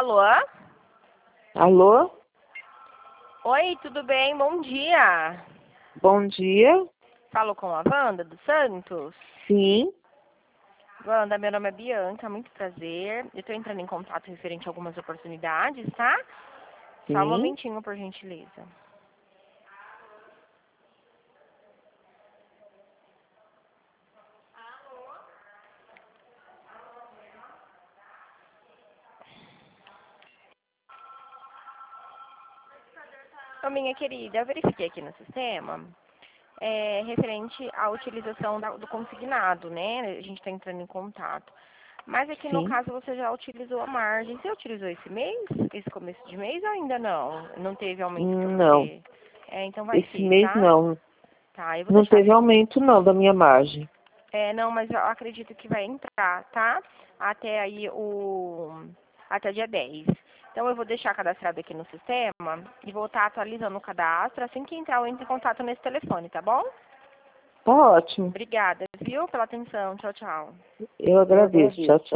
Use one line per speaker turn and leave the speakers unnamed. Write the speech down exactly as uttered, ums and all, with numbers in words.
Alô?
Alô?
Oi, tudo bem? Bom dia.
Bom dia.
Falo com a Wanda dos Santos?
Sim.
Wanda, meu nome é Bianca, muito prazer. Eu estou entrando em contato referente a algumas oportunidades, tá? Só um
Sim.
momentinho, por gentileza. Ô, minha querida, eu verifiquei aqui no sistema, é, referente à utilização da- do consignado, né? A gente está entrando em contato. Mas aqui no
Sim.
caso você já utilizou a margem. Você utilizou esse mês? Esse começo de mês ou ainda não? Não teve aumento para
Não.
você? É, então vai
Esse
ter,
mês
tá?
não.
Tá, eu vou
Não
deixar
teve
aqui.
aumento não da minha margem.
É, não, mas eu acredito que vai entrar, tá? Até aí o. Até dia dez. Então eu vou deixar cadastrado aqui no sistema e vou estar atualizando o cadastro. Assim que entrar, eu entro em contato nesse telefone, tá bom?
Tá ótimo.
Obrigada, viu, pela atenção. Tchau, tchau.
Eu agradeço. Tchau, tchau.